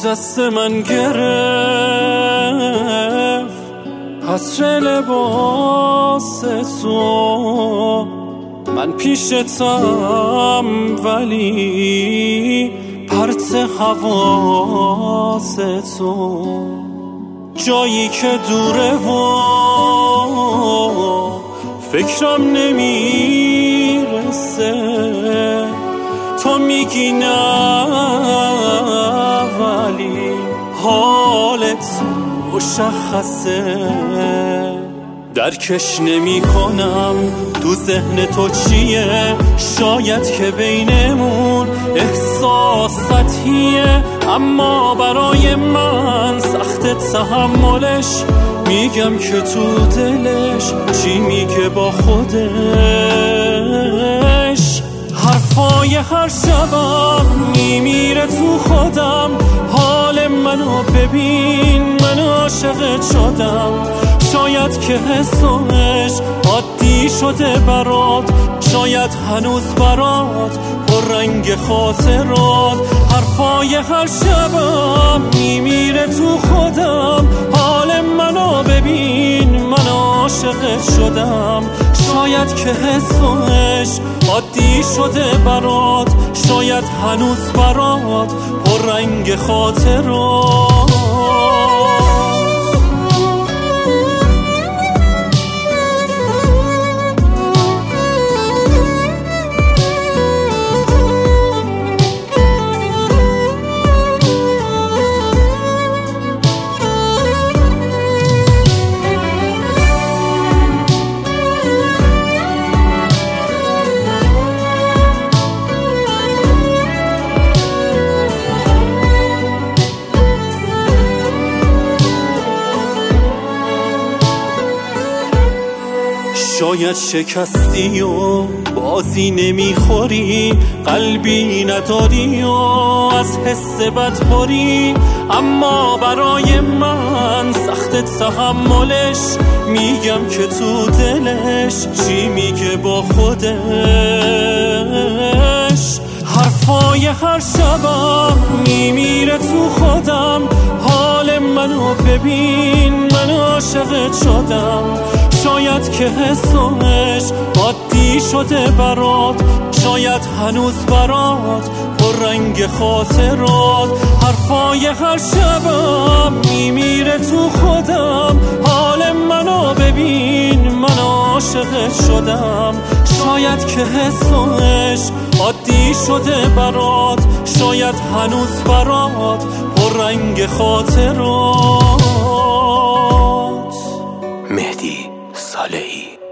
دست من گرفت حسر لباس تو، من پیشتم ولی پرت حواس تو، جایی که دوره و فکرم نمیرسه، تو میگی نه ولی حالت مشخصه، درکش نمی کنم تو ذهن تو چیه، شاید که بینمون احساس سطحیه، اما برای من سخت تحملش، میگم که تو دلش چی میگه با خودش، حرفای هر شبم میمیره تو خودم، حال منو ببین من عاشقت شدم، شاید که حسش عادی شده برات، شاید هنوز برات پر رنگ خاطرات، حرفای هر شبم میمیره تو خودم، حال منو ببین من عاشقت شدم، شاید که حسش عادی شده برات، شاید هنوز برات پر رنگ خاطرات. شاید شکستی و بازی نمیخوری، قلبی نداری و از حس بد پری، اما برای من سخت تحملش، میگم که تو دلش چی میگه با خودش، حرفای هر شبم میمیره تو خودم، حال منو ببین من عاشقت شدم، شاید که حسش عادی شده برات، شاید هنوز برات پر رنگ خاطرات، حرفای هر شبم میمیره تو خودم، حال منو ببین من عاشقت شدم، شاید که حسش عادی شده برات، شاید هنوز برات پر رنگ خاطرات. مهدی صالحی.